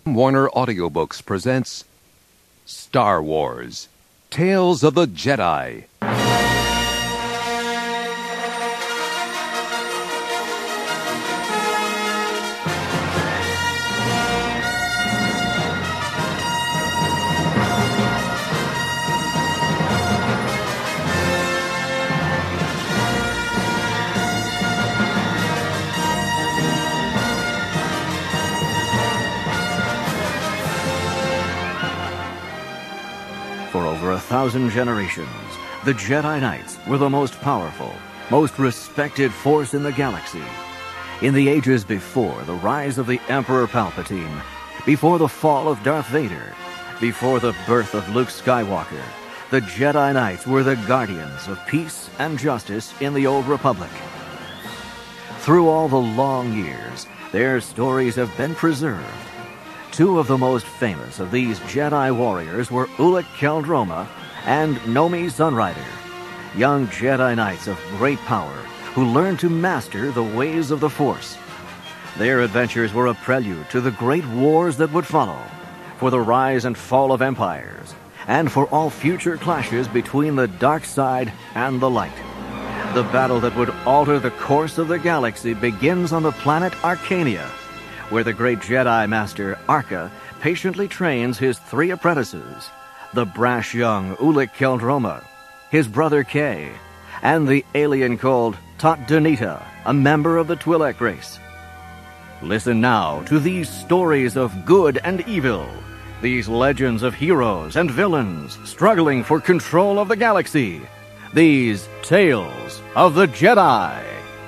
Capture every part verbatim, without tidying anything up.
Warner Audiobooks presents Star Wars: Tales of the Jedi. For over a thousand generations, the Jedi Knights were the most powerful, most respected force in the galaxy. In the ages before the rise of the Emperor Palpatine, before the fall of Darth Vader, before the birth of Luke Skywalker, the Jedi Knights were the guardians of peace and justice in the Old Republic. Through all the long years, their stories have been preserved. Two of the most famous of these Jedi warriors were Ulic Qel-Droma and Nomi Sunrider, young Jedi Knights of great power who learned to master the ways of the Force. Their adventures were a prelude to the great wars that would follow, for the rise and fall of empires, and for all future clashes between the dark side and the light. The battle that would alter the course of the galaxy begins on the planet Arcania, where the great Jedi Master Arca patiently trains his three apprentices, the brash young Ulic Qel-Droma, his brother Kay, and the alien called Tat Donita, a member of the Twi'lek race. Listen now to these stories of good and evil, these legends of heroes and villains struggling for control of the galaxy, these tales of the Jedi.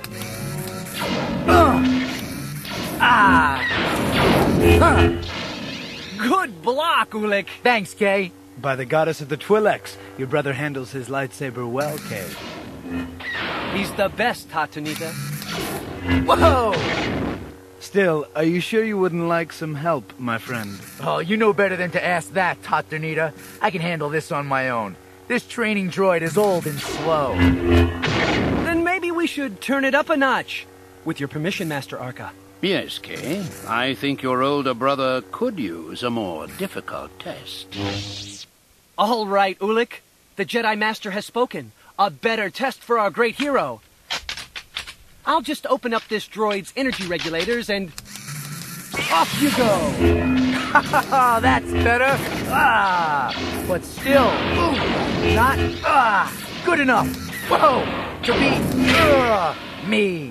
Ugh. Ah! Huh. Good block, Ulic. Thanks, Kay. By the goddess of the Twi'leks, your brother handles his lightsaber well, Kay. He's the best, Tatanita. Whoa! Still, are you sure you wouldn't like some help, my friend? Oh, you know better than to ask that, Tatanita. I can handle this on my own. This training droid is old and slow. Then maybe we should turn it up a notch. With your permission, Master Arca. Yes, Kay. I think your older brother could use a more difficult test. All right, Ulic. The Jedi Master has spoken. A better test for our great hero. I'll just open up this droid's energy regulators and... off you go! Ha that's better! Ah! But still, ooh, not, ah, good enough! Whoa! To be, uh, me!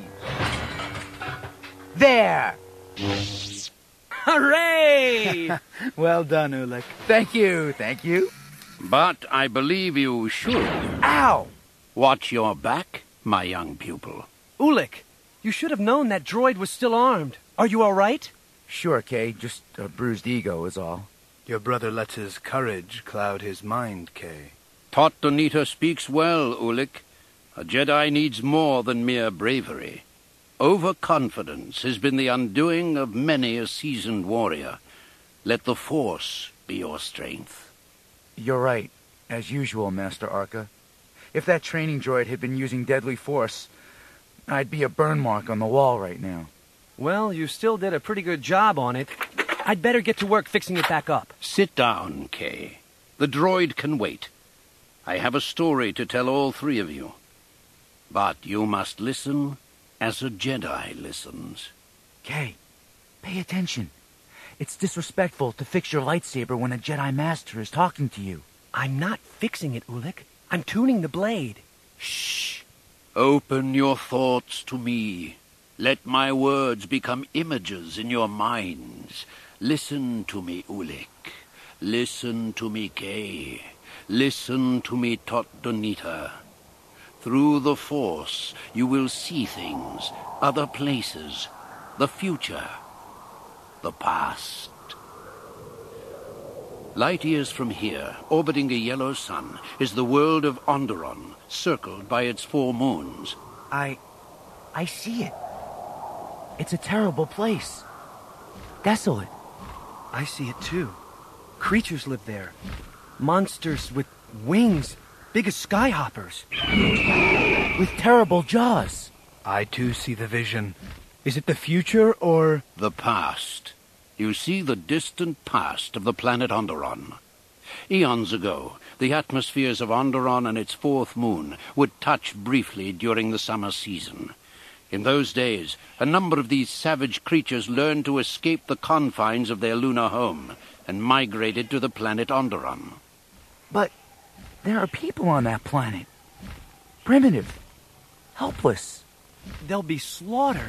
There! Hooray! Well done, Ulic. Thank you, thank you. But I believe you should. Ow! Watch your back, my young pupil. Ulic, you should have known that droid was still armed. Are you all right? Sure, Kay. Just a bruised ego is all. Your brother lets his courage cloud his mind, Kay. Tat Donita speaks well, Ulic. A Jedi needs more than mere bravery. Overconfidence has been the undoing of many a seasoned warrior. Let the Force be your strength. You're right, as usual, Master Arca. If that training droid had been using deadly force, I'd be a burn mark on the wall right now. Well, you still did a pretty good job on it. I'd better get to work fixing it back up. Sit down, Kay. The droid can wait. I have a story to tell all three of you. But you must listen as a Jedi listens. Kay, pay attention. It's disrespectful to fix your lightsaber when a Jedi Master is talking to you. I'm not fixing it, Ulic. I'm tuning the blade. Shh. Open your thoughts to me. Let my words become images in your minds. Listen to me, Ulic. Listen to me, Kay. Listen to me, Tat Donita. Through the Force, you will see things, other places, the future, the past. Light years from here, orbiting a yellow sun, is the world of Onderon, circled by its four moons. I... I see it. It's a terrible place. Desolate. I see it too. Creatures live there. Monsters with wings, big as skyhoppers. With terrible jaws. I too see the vision. Is it the future or... The past. You see the distant past of the planet Onderon. Eons ago, the atmospheres of Onderon and its fourth moon would touch briefly during the summer season. In those days, a number of these savage creatures learned to escape the confines of their lunar home and migrated to the planet Onderon. But there are people on that planet. Primitive. Helpless. They'll be slaughtered.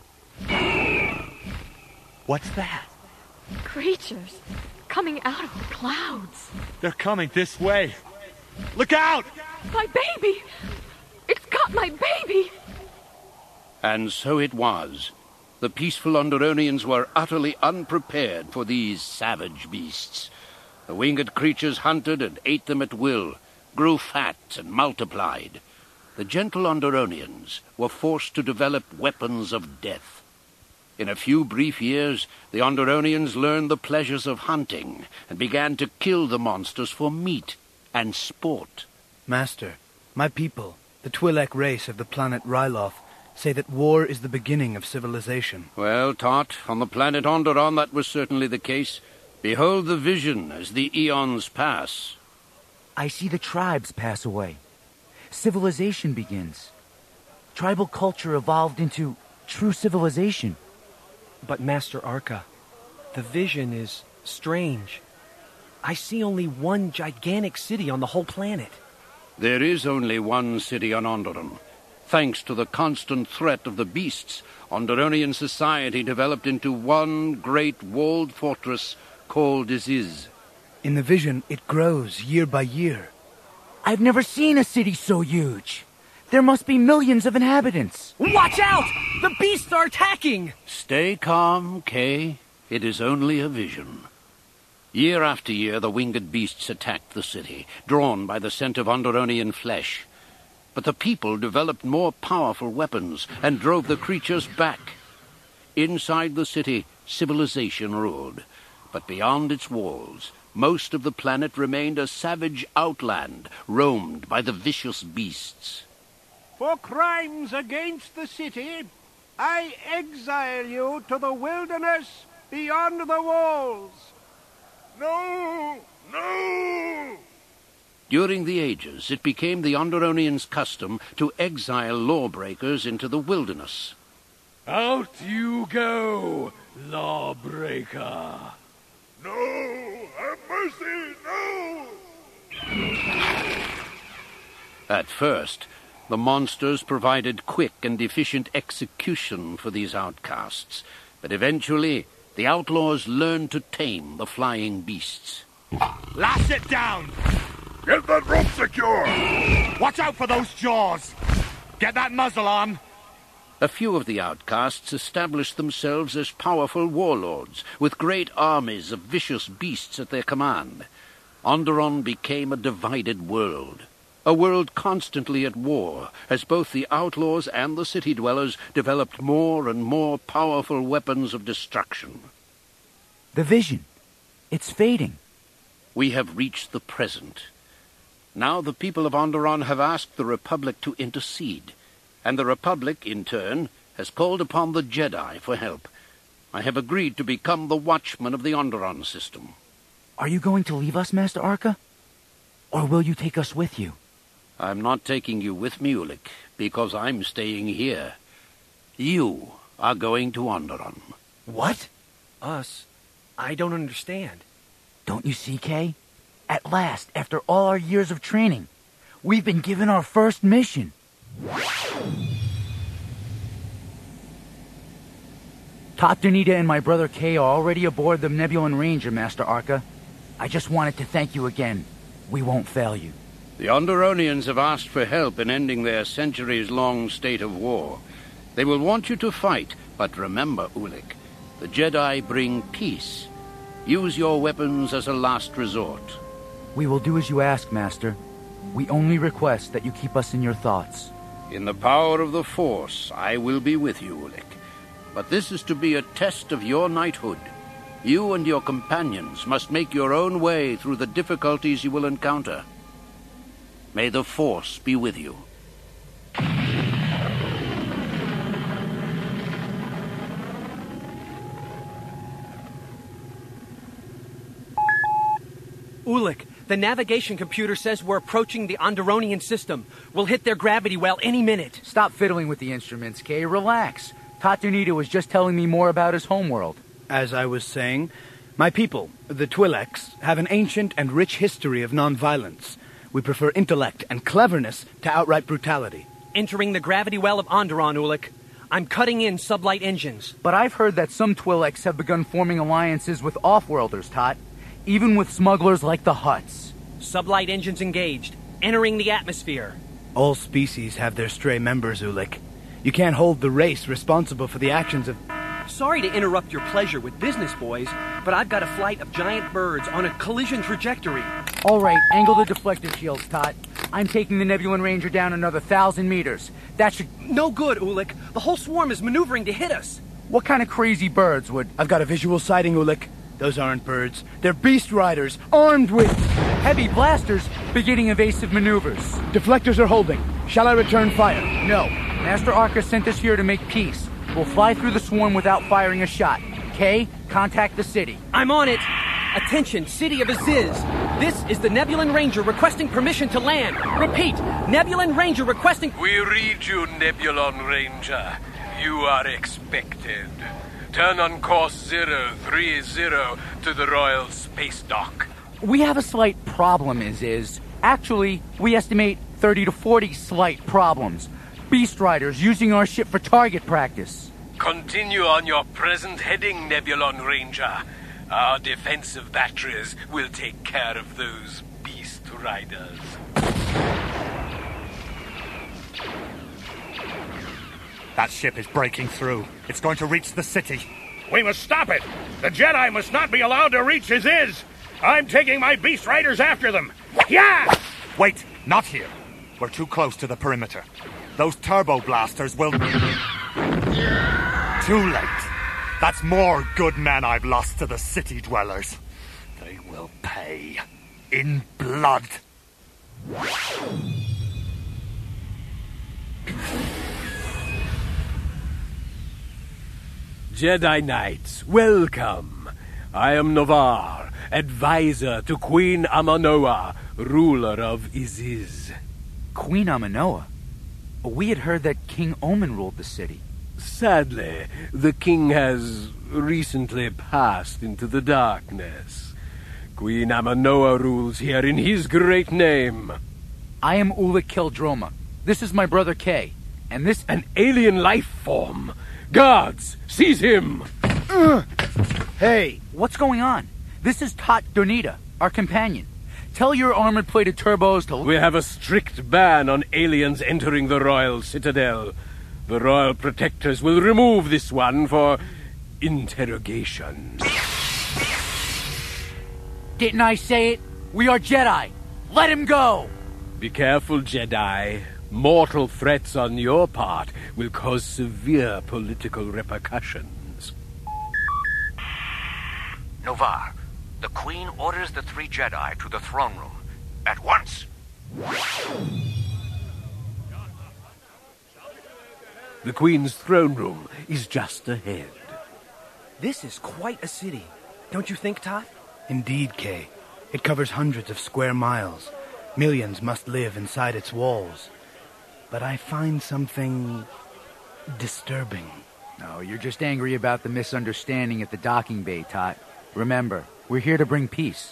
What's that? Creatures coming out of the clouds. They're coming this way. Look out! My baby! It's got my baby! And so it was. The peaceful Onderonians were utterly unprepared for these savage beasts. The winged creatures hunted and ate them at will, grew fat and multiplied. The gentle Onderonians were forced to develop weapons of death. In a few brief years, the Onderonians learned the pleasures of hunting and began to kill the monsters for meat and sport. Master, my people, the Twi'lek race of the planet Ryloth, say that war is the beginning of civilization. Well, Tot, on the planet Onderon that was certainly the case. Behold the vision as the eons pass. I see the tribes pass away. Civilization begins. Tribal culture evolved into true civilization. But Master Arca, the vision is strange. I see only one gigantic city on the whole planet. There is only one city on Onderon. Thanks to the constant threat of the beasts, Onderonian society developed into one great walled fortress called Iziz. In the vision, it grows year by year. I've never seen a city so huge. There must be millions of inhabitants. Watch out! The beasts are attacking! Stay calm, Kay. It is only a vision. Year after year, the winged beasts attacked the city, drawn by the scent of Onderonian flesh. But the people developed more powerful weapons and drove the creatures back. Inside the city, civilization ruled. But beyond its walls, most of the planet remained a savage outland, roamed by the vicious beasts. For crimes against the city, I exile you to the wilderness beyond the walls. No! No! During the ages, it became the Onderonians' custom to exile lawbreakers into the wilderness. Out you go, lawbreaker! No! Have mercy! No! At first, the monsters provided quick and efficient execution for these outcasts, but eventually the outlaws learned to tame the flying beasts. Lash it down! Get that rope secure! Watch out for those jaws! Get that muzzle on! A few of the outcasts established themselves as powerful warlords, with great armies of vicious beasts at their command. Onderon became a divided world. A world constantly at war, as both the outlaws and the city-dwellers developed more and more powerful weapons of destruction. The vision. It's fading. We have reached the present. Now the people of Onderon have asked the Republic to intercede, and the Republic, in turn, has called upon the Jedi for help. I have agreed to become the watchman of the Onderon system. Are you going to leave us, Master Arca? Or will you take us with you? I'm not taking you with me, Ulic, because I'm staying here. You are going to Onderon. What? Us? I don't understand. Don't you see, Kay? At last, after all our years of training, we've been given our first mission. Tot Donita and my brother Kay are already aboard the Nebulan Ranger, Master Arca. I just wanted to thank you again. We won't fail you. The Onderonians have asked for help in ending their centuries-long state of war. They will want you to fight, but remember, Ulic, the Jedi bring peace. Use your weapons as a last resort. We will do as you ask, Master. We only request that you keep us in your thoughts. In the power of the Force, I will be with you, Ulic. But this is to be a test of your knighthood. You and your companions must make your own way through the difficulties you will encounter. May the Force be with you. Ulik, the navigation computer says we're approaching the Onderonian system. We'll hit their gravity well any minute. Stop fiddling with the instruments, Kay. Relax. Tat Donita was just telling me more about his homeworld. As I was saying, my people, the Twi'leks, have an ancient and rich history of nonviolence. We prefer intellect and cleverness to outright brutality. Entering the gravity well of Onderon, Ulik. I'm cutting in sublight engines. But I've heard that some Twi'leks have begun forming alliances with off-worlders, Tot. Even with smugglers like the Hutts. Sublight engines engaged. Entering the atmosphere. All species have their stray members, Ulik. You can't hold the race responsible for the actions of... Sorry to interrupt your pleasure with business, boys, but I've got a flight of giant birds on a collision trajectory. All right, angle the deflector shields, Tot. I'm taking the Nebulan Ranger down another thousand meters. That should... No good, Ulik. The whole swarm is maneuvering to hit us. What kind of crazy birds would... I've got a visual sighting, Ulik. Those aren't birds. They're beast riders, armed with... heavy blasters, beginning evasive maneuvers. Deflectors are holding. Shall I return fire? No. Master Arca sent us here to make peace. We'll fly through the swarm without firing a shot. Kay, contact the city. I'm on it. Attention, City of Aziz. This is the Nebulan Ranger requesting permission to land. Repeat, Nebulan Ranger requesting... We read you, Nebulan Ranger. You are expected. Turn on course zero three zero to the Royal Space Dock. We have a slight problem, is is. Actually, we estimate thirty to forty slight problems. Beast Riders using our ship for target practice. Continue on your present heading, Nebulan Ranger. Our defensive batteries will take care of those Beast Riders. That ship is breaking through. It's going to reach the city. We must stop it. The Jedi must not be allowed to reach Aziz. I'm taking my Beast Riders after them. Yeah! Wait, not here. We're too close to the perimeter. Those turbo blasters will... Too late. That's more good men I've lost to the city dwellers. They will pay. In blood. Jedi Knights, welcome. I am Navar, advisor to Queen Amanoa, ruler of Aziz. Queen Amanoa? We had heard that King Omen ruled the city. Sadly, the king has recently passed into the darkness. Queen Amanoa rules here in his great name. I am Ulik Qel-Droma. This is my brother Kay. And this... An alien life form. Guards, seize him! Uh, hey, what's going on? This is Tat Donita, our companion. Tell your armored-plated turbos to... We have a strict ban on aliens entering the Royal Citadel. The Royal Protectors will remove this one for interrogation. Didn't I say it? We are Jedi. Let him go! Be careful, Jedi. Mortal threats on your part will cause severe political repercussions. Navar, the Queen orders the three Jedi to the throne room. At once! The Queen's throne room is just ahead. This is quite a city. Don't you think, Tot? Indeed, Kay. It covers hundreds of square miles. Millions must live inside its walls. But I find something... disturbing. No, you're just angry about the misunderstanding at the docking bay, Tot. Remember, we're here to bring peace.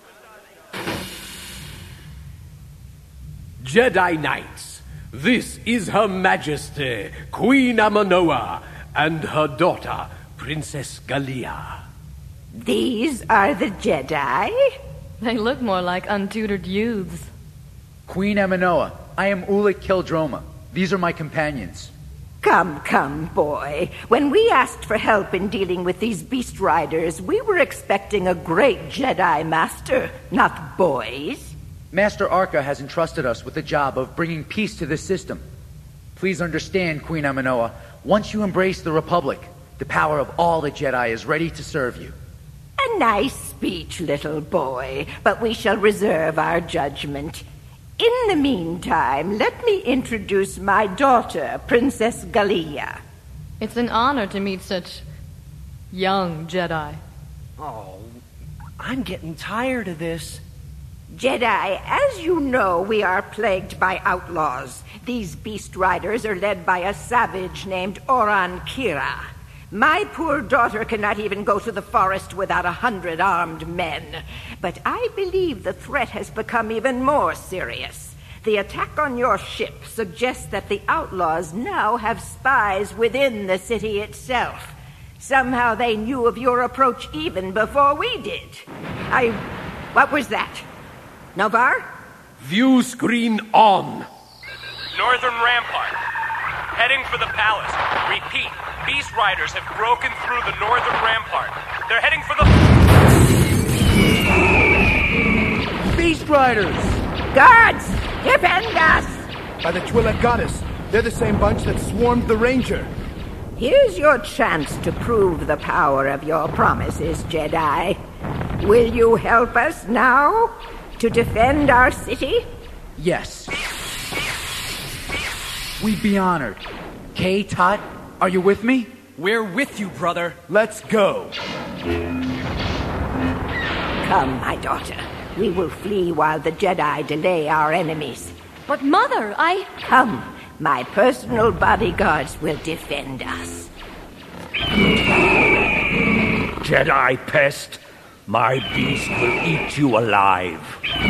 Jedi Knights, this is Her Majesty, Queen Amanoa, and her daughter, Princess Gallia. These are the Jedi? They look more like untutored youths. Queen Amanoa, I am Ulik Qel-Droma. These are my companions. Come, come, boy. When we asked for help in dealing with these beast riders, we were expecting a great Jedi Master, not boys. Master Arca has entrusted us with the job of bringing peace to this system. Please understand, Queen Amanoa, once you embrace the Republic, the power of all the Jedi is ready to serve you. A nice speech, little boy, but we shall reserve our judgment. In the meantime, let me introduce my daughter, Princess Gallia. It's an honor to meet such young Jedi. Oh, I'm getting tired of this. Jedi, as you know, we are plagued by outlaws. These beast riders are led by a savage named Oran Kira. My poor daughter cannot even go to the forest without a hundred armed men. But I believe the threat has become even more serious. The attack on your ship suggests that the outlaws now have spies within the city itself. Somehow they knew of your approach even before we did. I... what was that? Navar? View screen on. Northern Rampart. Heading for the palace. Repeat, Beast Riders have broken through the Northern Rampart. They're heading for the... Beast Riders! Guards! Defend us! By the Twi'lek goddess. They're the same bunch that swarmed the Ranger. Here's your chance to prove the power of your promises, Jedi. Will you help us now to defend our city? Yes. We'd be honored. Kay, Tot, are you with me? We're with you, brother. Let's go. Come, my daughter. We will flee while the Jedi delay our enemies. But Mother, I... Come. My personal bodyguards will defend us. Jedi pest, my beast will eat you alive.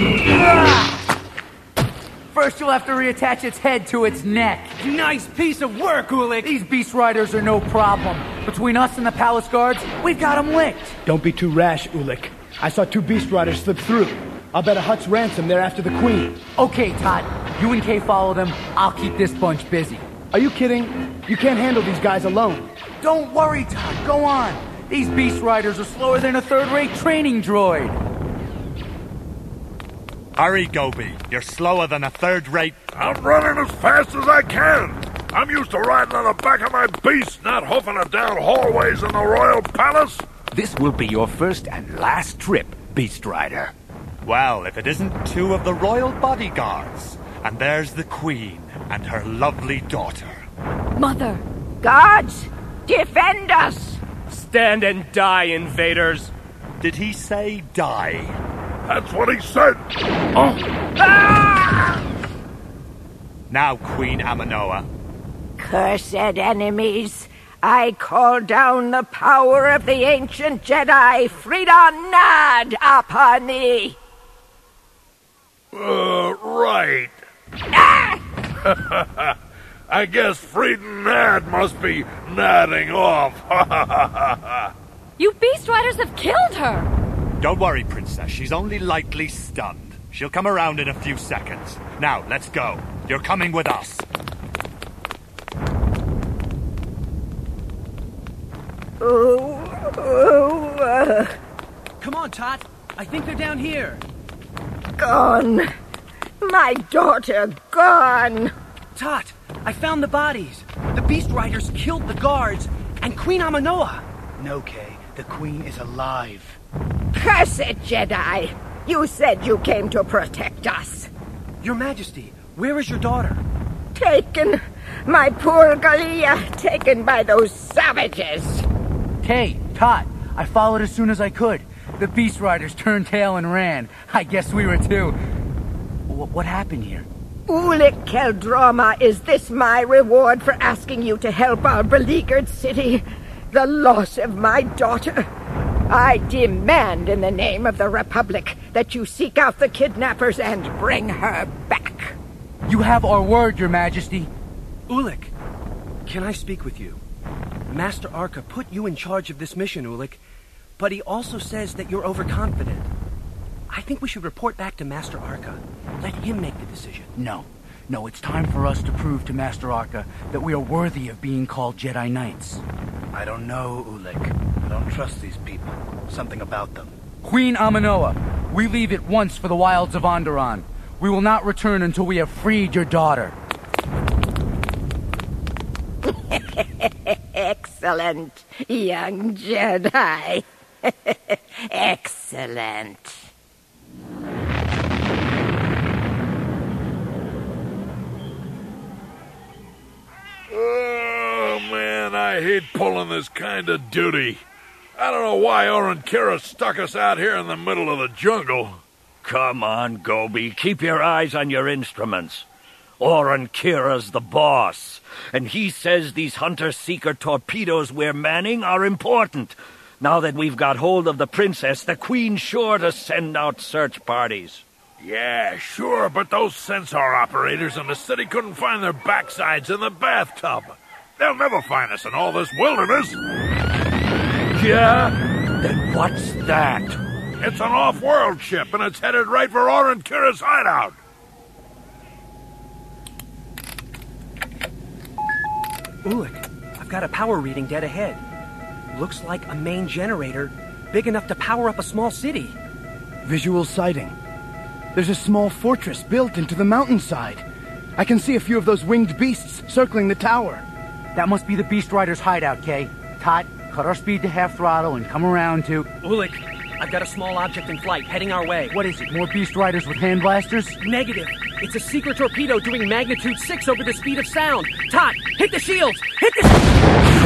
First you'll have to reattach its head to its neck. Nice piece of work, Ulik. These beast riders are no problem. Between us and the palace guards, we've got them licked. Don't be too rash, Ulik. I saw two beast riders slip through. I'll bet a Hutt's ransom they're after the Queen. Okay, Todd. You and Kay follow them. I'll keep this bunch busy. Are you kidding? You can't handle these guys alone. Don't worry, Todd. Go on. These beast riders are slower than a third-rate training droid. Hurry, Gobi. You're slower than a third-rate... I'm running as fast as I can. I'm used to riding on the back of my beast, not hoofing it down hallways in the royal palace. This will be your first and last trip, Beast Rider. Well, if it isn't two of the royal bodyguards. And there's the Queen and her lovely daughter. Mother! Guards! Defend us! Stand and die, invaders! Did he say die? That's what he said! Oh! Ah! Now, Queen Aminoa. Cursed enemies! I call down the power of the ancient Jedi, Freedon Nad, upon thee! Uh, right. Ah! I guess Freedon Nad must be nadding off. You Beast Riders have killed her! Don't worry, Princess. She's only lightly stunned. She'll come around in a few seconds. Now, let's go. You're coming with us. Oh, oh, uh, Come on, Tot. I think they're down here. Gone. My daughter gone. Tot, I found the bodies. The Beast Riders killed the guards and Queen Aminoa. No, Kay. The Queen is alive. Cursed Jedi! You said you came to protect us. Your Majesty, where is your daughter? Taken. My poor Galia, taken by those savages. Kay, Tot, I followed as soon as I could. The beast riders turned tail and ran. I guess we were too. W- what happened here? Ulik Keldroma, is this my reward for asking you to help our beleaguered city? The loss of my daughter? I demand in the name of the Republic that you seek out the kidnappers and bring her back. You have our word, Your Majesty. Ulik, can I speak with you? Master Arca put you in charge of this mission, Ulik, but he also says that you're overconfident. I think we should report back to Master Arca. Let him make the decision. No. No, it's time for us to prove to Master Arca that we are worthy of being called Jedi Knights. I don't know, Ulik. I don't trust these people. Something about them. Queen Aminoa, we leave at once for the wilds of Onderon. We will not return until we have freed your daughter. Excellent, young Jedi. Excellent. Oh, man, I hate pulling this kind of duty. I don't know why Oren Kira stuck us out here in the middle of the jungle. come on, Gobi. Keep your eyes on your instruments. Oran Kira's the boss, and he says these hunter-seeker torpedoes we're manning are important. Now that we've got hold of the princess, the queen's sure to send out search parties. Yeah, sure, but those sensor operators in the city couldn't find their backsides in the bathtub. They'll never find us in all this wilderness. Yeah? Then what's that? It's an off-world ship, and it's headed right for Oran Kira's hideout. Ulik, I've got a power reading dead ahead. Looks like a main generator big enough to power up a small city. Visual sighting. There's a small fortress built into the mountainside. I can see a few of those winged beasts circling the tower. That must be the Beast Riders' hideout, Kay. Tot, cut our speed to half throttle and come around to... Ulik, I've got a small object in flight heading our way. What is it, more Beast Riders with hand blasters? Negative. It's a secret torpedo doing magnitude six over the speed of sound. Tot, hit the shields! Hit the...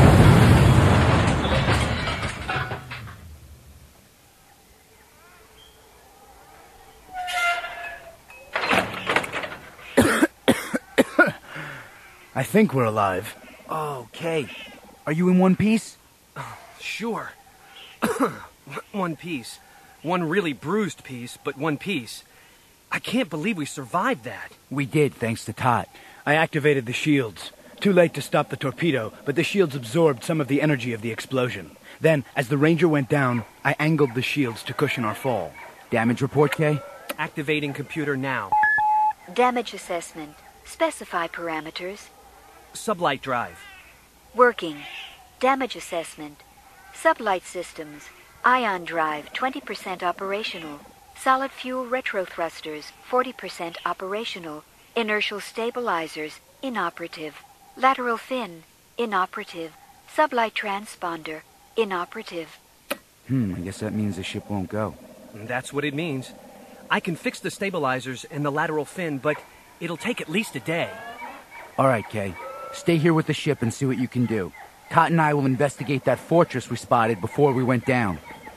I think we're alive. Okay. Are you in one piece? Sure. One piece. One really bruised piece, but one piece. I can't believe we survived that. We did, thanks to Tot. I activated the shields. Too late to stop the torpedo, but the shields absorbed some of the energy of the explosion. Then, as the Ranger went down, I angled the shields to cushion our fall. Damage report, Kay? Activating computer now. Damage assessment. Specify parameters. Sublight drive. Working. Damage assessment. Sublight systems. Ion drive, twenty percent operational. Solid fuel retro thrusters, forty percent operational. Inertial stabilizers, inoperative. Lateral fin, inoperative. Sublight transponder, inoperative. Hmm, I guess that means the ship won't go. That's what it means. I can fix the stabilizers and the lateral fin, but it'll take at least a day. All right, Kay. Stay here with the ship and see what you can do. Tot and I will investigate that fortress we spotted before we went down.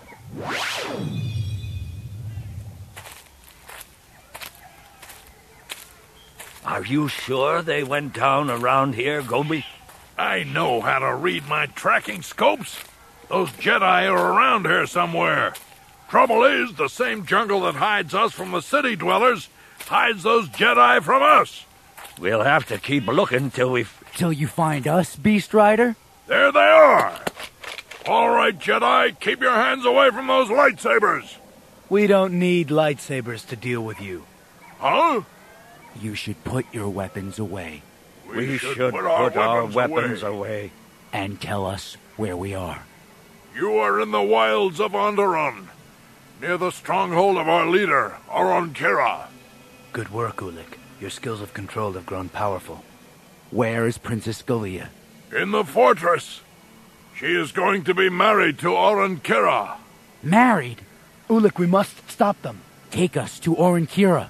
Are you sure they went down around here, Gobi? I know how to read my tracking scopes. Those Jedi are around here somewhere. Trouble is, the same jungle that hides us from the city dwellers hides those Jedi from us. We'll have to keep looking till we... Till you find us, Beast Rider? There they are. All right, Jedi, keep your hands away from those lightsabers. We don't need lightsabers to deal with you. Huh? You should put your weapons away. We, we should, should put our, put our weapons, weapons away. away. And tell us where we are. You are in the wilds of Onderon, near the stronghold of our leader, Oran Kira. Good work, Ulik. Your skills of control have grown powerful. Where is Princess Scalia? In the fortress. She is going to be married to Oran Kira. Married? Ulik, we must stop them. Take us to Oran Kira.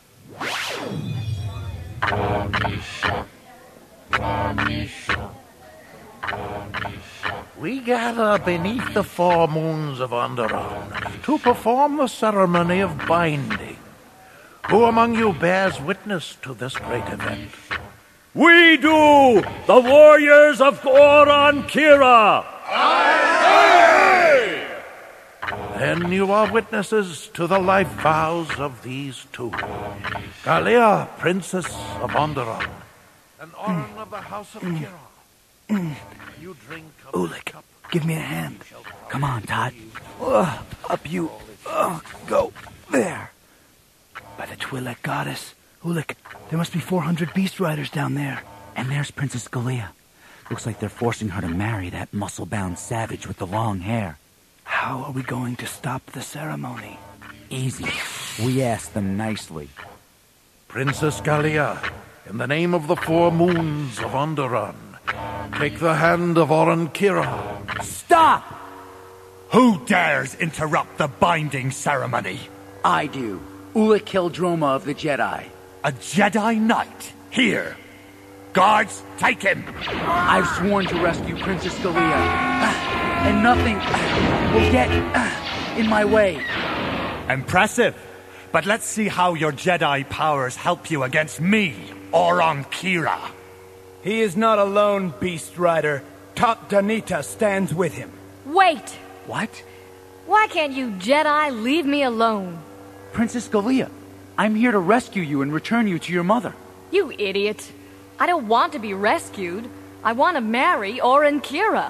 We gather beneath the four moons of Onderon to perform the ceremony of binding. Who among you bears witness to this great event? We do! The warriors of Oran Kira! Aye! Then you are witnesses to the life vows of these two. Scalia, Princess of Onderon, and Oran of the House of Kira. You drink of Ulik, cup. Give me a hand. Come on, Tot. Uh, up you uh, go. There. By the Twi'lek goddess. Ulik, there must be four hundred Beast Riders down there. And there's Princess Scalia. Looks like they're forcing her to marry that muscle-bound savage with the long hair. How are we going to stop the ceremony? Easy. We ask them nicely. Princess Scalia, in the name of the four moons of Onderon, take the hand of Oran Kira. Stop! Who dares interrupt the binding ceremony? I do. Ulik Qel-Droma of the Jedi. A Jedi Knight? Here. Guards, take him! I've sworn to rescue Princess Scalia. Uh, and nothing uh, will get uh, in my way. Impressive. But let's see how your Jedi powers help you against me, Oron Kira. He is not alone, Beast Rider. Top Danita stands with him. Wait! What? Why can't you Jedi leave me alone? Princess Galea, I'm here to rescue you and return you to your mother. You idiot. I don't want to be rescued. I want to marry Oron Kira.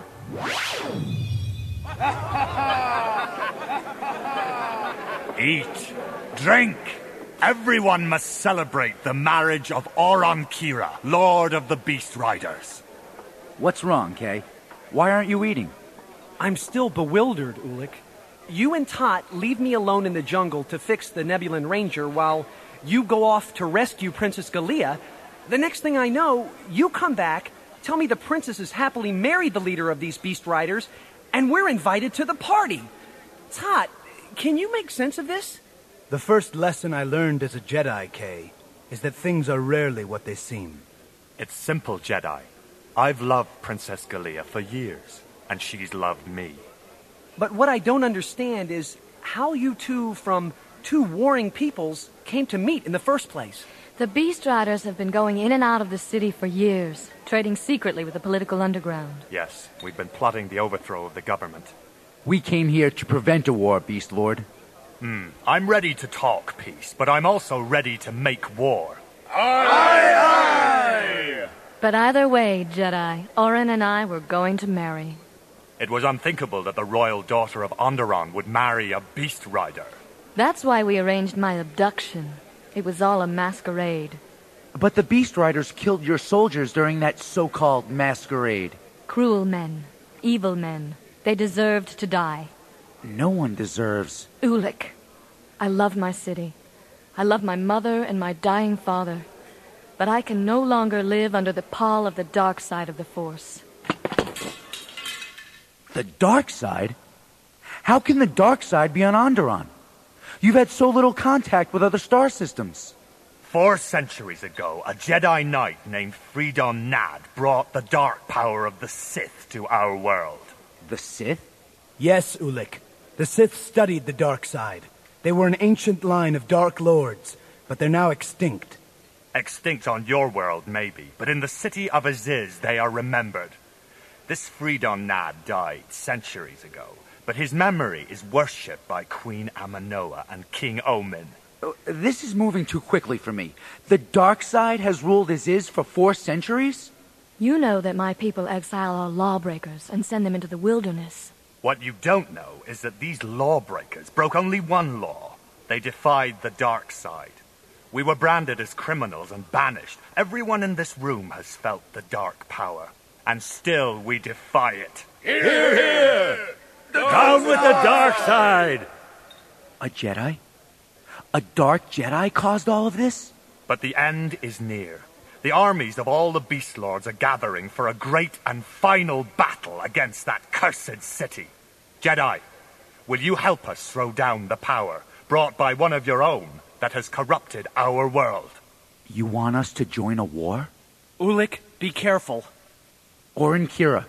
Eat, drink. Everyone must celebrate the marriage of Oron Kira, Lord of the Beast Riders. What's wrong, Kay? Why aren't you eating? I'm still bewildered, Ulik. You and Tot leave me alone in the jungle to fix the Nebulan Ranger while you go off to rescue Princess Galea. The next thing I know, you come back, tell me the princess has happily married the leader of these Beast Riders, and we're invited to the party. Tot, can you make sense of this? The first lesson I learned as a Jedi, Kay, is that things are rarely what they seem. It's simple, Jedi. I've loved Princess Galea for years, and she's loved me. But what I don't understand is how you two from two warring peoples came to meet in the first place. The Beast Riders have been going in and out of the city for years, trading secretly with the political underground. Yes, we've been plotting the overthrow of the government. We came here to prevent a war, Beast Lord. Hmm. I'm ready to talk peace, but I'm also ready to make war. Aye, aye! But either way, Jedi, Oron and I were going to marry. It was unthinkable that the royal daughter of Onderon would marry a Beast Rider. That's why we arranged my abduction. It was all a masquerade. But the Beast Riders killed your soldiers during that so-called masquerade. Cruel men. Evil men. They deserved to die. No one deserves... Ulik, I love my city. I love my mother and my dying father. But I can no longer live under the pall of the dark side of the Force. The dark side? How can the dark side be on Onderon? You've had so little contact with other star systems. Four centuries ago, a Jedi Knight named Freedon Nad brought the dark power of the Sith to our world. The Sith? Yes, Ulik. The Sith studied the dark side. They were an ancient line of Dark Lords, but they're now extinct. Extinct on your world, maybe, but in the city of Aziz, they are remembered. This Freedon Nad died centuries ago, but his memory is worshipped by Queen Aminoa and King Omin. This is moving too quickly for me. The dark side has ruled Aziz for four centuries? You know that my people exile our lawbreakers and send them into the wilderness. What you don't know is that these lawbreakers broke only one law. They defied the dark side. We were branded as criminals and banished. Everyone in this room has felt the dark power. And still we defy it. Hear, hear! Down with the dark side! A Jedi? A dark Jedi caused all of this? But the end is near. The armies of all the Beast Lords are gathering for a great and final battle against that cursed city. Jedi, will you help us throw down the power brought by one of your own that has corrupted our world? You want us to join a war? Ulik, be careful. Oron Kira,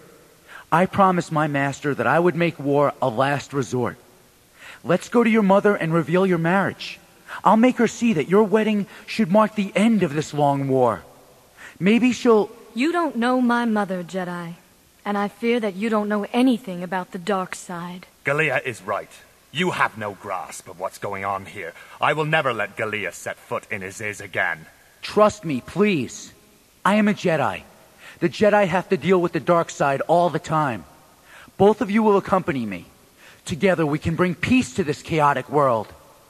I promised my master that I would make war a last resort. Let's go to your mother and reveal your marriage. I'll make her see that your wedding should mark the end of this long war. Maybe she'll... You don't know my mother, Jedi. And I fear that you don't know anything about the dark side. Galea is right. You have no grasp of what's going on here. I will never let Galea set foot in Aziz again. Trust me, please. I am a Jedi. The Jedi have to deal with the dark side all the time. Both of you will accompany me. Together we can bring peace to this chaotic world.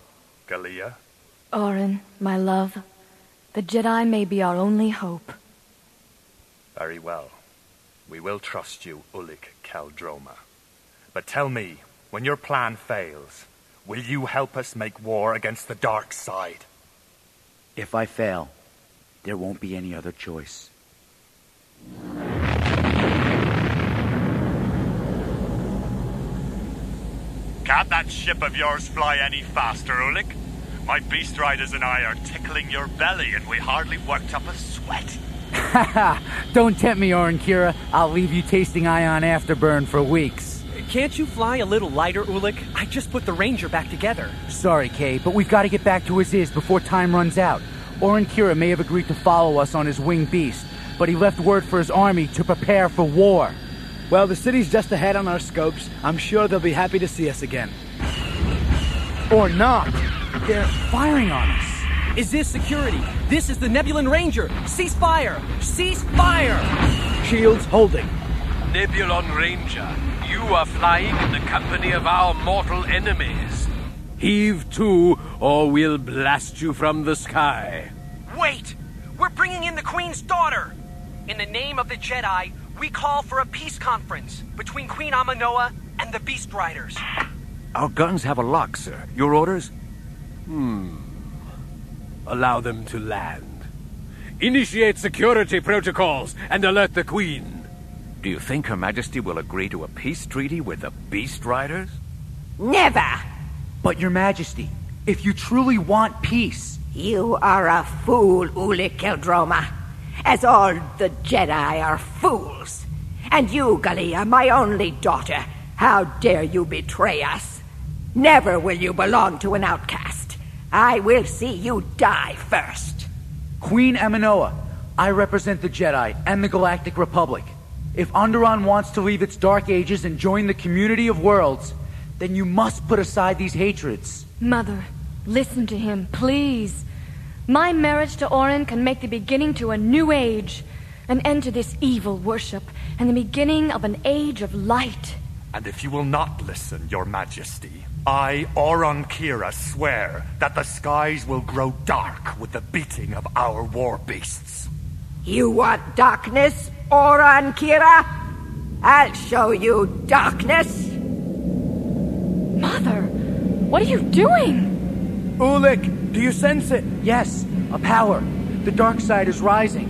Galea? Oron, my love, the Jedi may be our only hope. Very well. We will trust you, Ulik Qel-Droma. But tell me, when your plan fails, will you help us make war against the dark side? If I fail, there won't be any other choice. Can't that ship of yours fly any faster, Ulik? My Beast Riders and I are tickling your belly and we hardly worked up a sweat. Haha! Don't tempt me, Oron Kira. I'll leave you tasting ion afterburn for weeks. Can't you fly a little lighter, Ulik? I just put the Ranger back together. Sorry, Kay, but we've got to get back to Aziz before time runs out. Oren Kira may have agreed to follow us on his winged beast, but he left word for his army to prepare for war. Well, the city's just ahead on our scopes. I'm sure they'll be happy to see us again. Or not. They're firing on us. Is this security? This is the Nebulan Ranger. Cease fire! Cease fire! Shields holding. Nebulon Ranger, you are flying in the company of our mortal enemies. Heave to, or we'll blast you from the sky. Wait! We're bringing in the Queen's daughter! In the name of the Jedi, we call for a peace conference between Queen Amanoa and the Beast Riders. Our guns have a lock, sir. Your orders? Hmm. Allow them to land. Initiate security protocols and alert the Queen. Do you think Her Majesty will agree to a peace treaty with the Beast Riders? Never! But Your Majesty, if you truly want peace... You are a fool, Ulik Keldroma. As all the Jedi are fools. And you, Galia, my only daughter, how dare you betray us? Never will you belong to an outcast. I will see you die first. Queen Amanoa, I represent the Jedi and the Galactic Republic. If Onderon wants to leave its dark ages and join the community of worlds, then you must put aside these hatreds. Mother, listen to him, please. My marriage to Oren can make the beginning to a new age, an end to this evil worship, and the beginning of an age of light. And if you will not listen, Your Majesty, I, Oron Kira, swear that the skies will grow dark with the beating of our war beasts. You want darkness, Oron Kira? I'll show you darkness. Mother, what are you doing? Ulik, do you sense it? Yes, a power. The dark side is rising.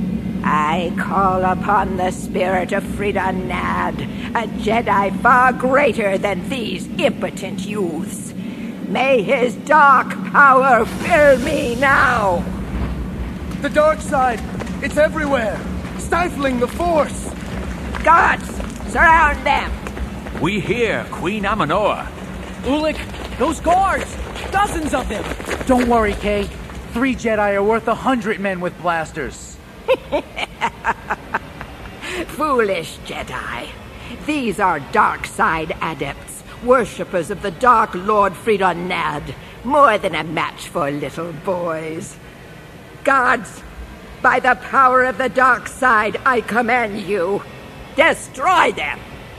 I call upon the spirit of Frida Nad, a Jedi far greater than these impotent youths. May his dark power fill me now. The dark side, it's everywhere, stifling the Force. Guards, surround them. We hear Queen Amanoa. Ulik, those guards! Dozens of them! Don't worry, Kay. Three Jedi are worth a hundred men with blasters. Foolish Jedi. These are dark side adepts, worshippers of the Dark Lord Freedon Nad, more than a match for little boys. Guards, by the power of the dark side, I command you, destroy them!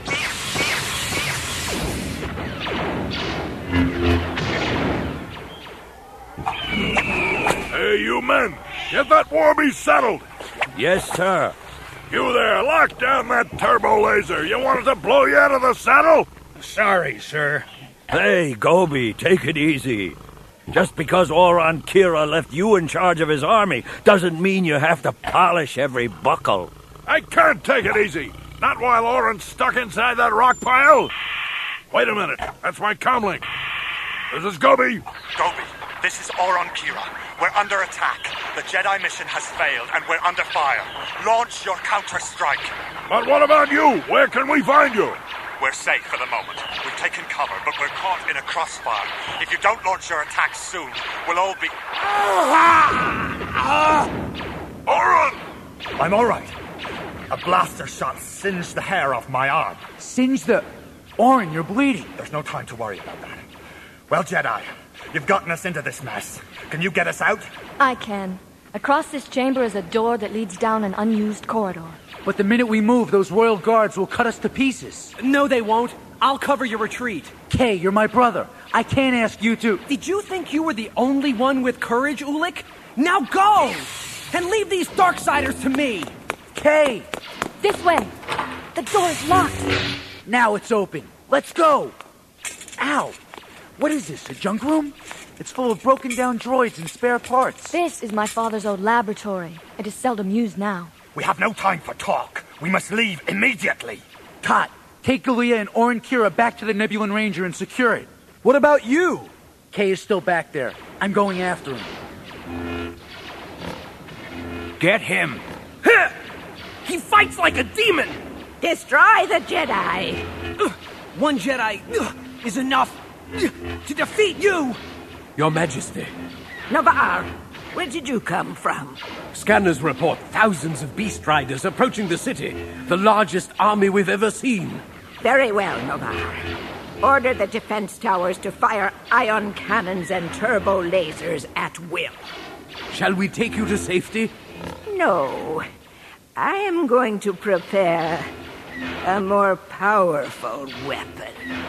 Hey, you men! Get that war beast settled! Yes, sir. You there, lock down that turbo laser. You want it to blow you out of the saddle? Sorry, sir. Hey, Gobi, take it easy. Just because Oron Kira left you in charge of his army doesn't mean you have to polish every buckle. I can't take it easy. Not while Oren's stuck inside that rock pile. Wait a minute. That's my comlink. This is Gobi. Gobi, this is Oron Kira. We're under attack. The Jedi mission has failed, and we're under fire. Launch your counter-strike. But what about you? Where can we find you? We're safe for the moment. We've taken cover, but we're caught in a crossfire. If you don't launch your attacks soon, we'll all be... Oron! I'm all right. A blaster shot singed the hair off my arm. Singed the... Oren, you're bleeding. There's no time to worry about that. Well, Jedi, you've gotten us into this mess. Can you get us out? I can. Across this chamber is a door that leads down an unused corridor. But the minute we move, those royal guards will cut us to pieces. No, they won't. I'll cover your retreat. Kay, you're my brother. I can't ask you to... Did you think you were the only one with courage, Ulik? Now go! And leave these Darksiders to me! Kay! This way! The door is locked! Now it's open. Let's go! Ow! What is this, a junk room? It's full of broken down droids and spare parts. This is my father's old laboratory. It is seldom used now. We have no time for talk. We must leave immediately. Tot, take Galia and Oren Kira back to the Nebulan Ranger and secure it. What about you? Kay is still back there. I'm going after him. Get him. He fights like a demon! Destroy the Jedi! One Jedi is enough to defeat you! Your Majesty. Navarre, where did you come from? Scanners report thousands of beast riders approaching the city. The largest army we've ever seen. Very well, Navarre. Order the defense towers to fire ion cannons and turbo lasers at will. Shall we take you to safety? No. I am going to prepare a more powerful weapon.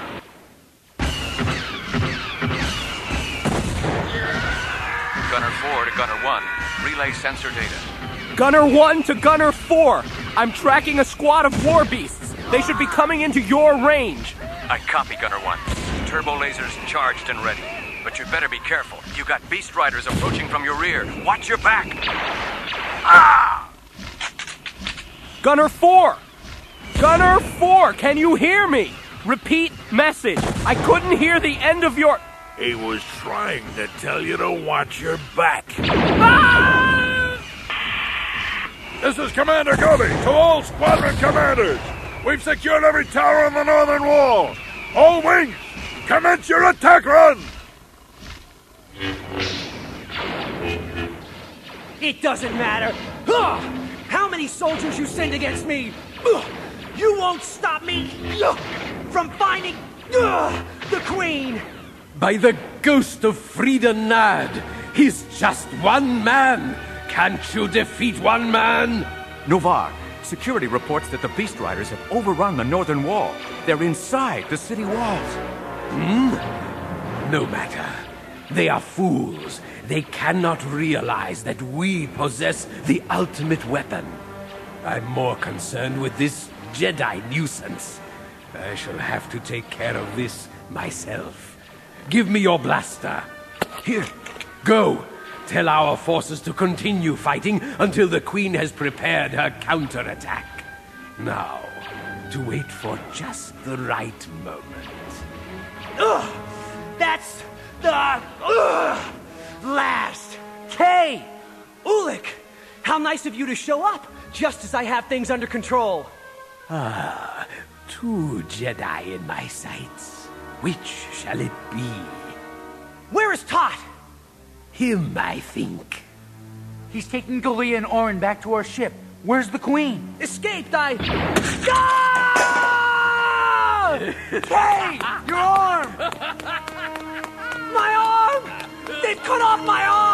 Gunner four to Gunner one. Relay sensor data. Gunner one to Gunner four. I'm tracking a squad of war beasts. They should be coming into your range. I copy, Gunner one. Turbo lasers charged and ready. But you better be careful. You got beast riders approaching from your rear. Watch your back. Ah! Gunner four! Gunner four, can you hear me? Repeat message. I couldn't hear the end of your... He was trying to tell you to watch your back. Ah! This is Commander Gobi to all squadron commanders. We've secured every tower on the northern wall. All wings, commence your attack run! It doesn't matter. Ugh! How many soldiers you send against me? Ugh! You won't stop me ugh, from finding ugh, the Queen! By the ghost of Frida Nad, he's just one man. Can't you defeat one man? Novar, security reports that the Beast Riders have overrun the northern wall. They're inside the city walls. Hmm? No matter. They are fools. They cannot realize that we possess the ultimate weapon. I'm more concerned with this Jedi nuisance. I shall have to take care of this myself. Give me your blaster. Here. Go. Tell our forces to continue fighting until the Queen has prepared her counterattack. Now, to wait for just the right moment. Ugh! That's the ugh, last. Hey! Ulik! How nice of you to show up, just as I have things under control. Ah, two Jedi in my sights. Which shall it be? Where is Tot? Him, I think. He's taking Galia and Orin back to our ship. Where's the Queen? Escaped, I... Ah! Hey! Your arm! My arm! They've cut off my arm!